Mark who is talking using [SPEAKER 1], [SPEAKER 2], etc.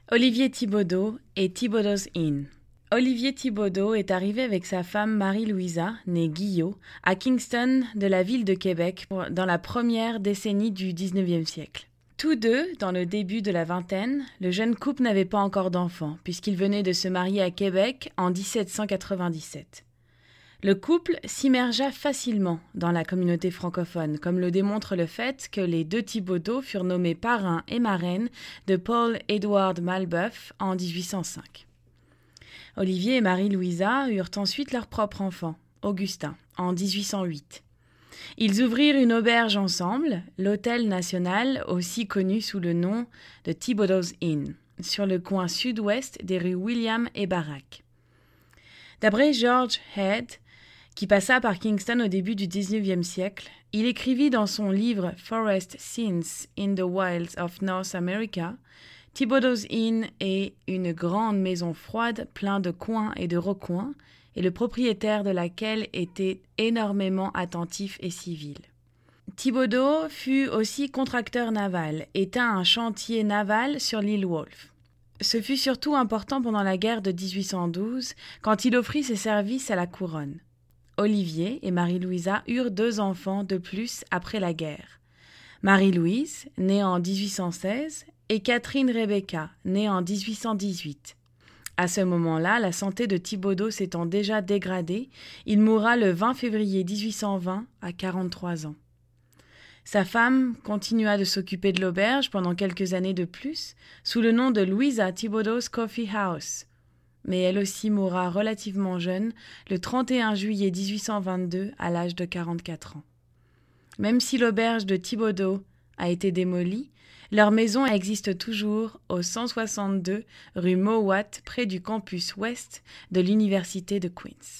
[SPEAKER 1] Olivier Thibaudeau et Thibaudeau's Inn. Olivier Thibaudeau est arrivé avec sa femme Marie-Louisa, née Guillot, à Kingston de la ville de Québec dans la première décennie du 19e siècle. Tous deux, dans le début de la vingtaine, le jeune couple n'avait pas encore d'enfants, puisqu'il venait de se marier à Québec en 1797. Le couple s'immergea facilement dans la communauté francophone, comme le démontre le fait que les deux Thibaudeau furent nommés parrain et marraine de Paul Edward Malbeuf en 1805. Olivier et Marie-Louisa eurent ensuite leur propre enfant, Augustin, en 1808. Ils ouvrirent une auberge ensemble, l'Hôtel National, aussi connu sous le nom de Thibaudeau's Inn, sur le coin sud-ouest des rues William et Barak. D'après George Head, qui passa par Kingston au début du XIXe siècle, il écrivit dans son livre Forest Scenes in the Wilds of North America, Thibaudeau's Inn est une grande maison froide, pleine de coins et de recoins, et le propriétaire de laquelle était énormément attentif et civil. Thibaudeau fut aussi contracteur naval et tint un chantier naval sur l'île Wolfe. Ce fut surtout important pendant la guerre de 1812, quand il offrit ses services à la couronne. Olivier et Marie-Louisa eurent 2 enfants de plus après la guerre. Marie-Louise, née en 1816, et Catherine Rebecca, née en 1818. À ce moment-là, la santé de Thibaudeau s'étant déjà dégradée, il mourra le 20 février 1820 à 43 ans. Sa femme continua de s'occuper de l'auberge pendant quelques années de plus, sous le nom de Louisa Thibaudeau's Coffee House. Mais elle aussi mourra relativement jeune, le 31 juillet 1822, à l'âge de 44 ans. Même si l'auberge de Thibaudeau a été démolie, leur maison existe toujours au 162 rue Mowat, près du campus ouest de l'Université de Queen's.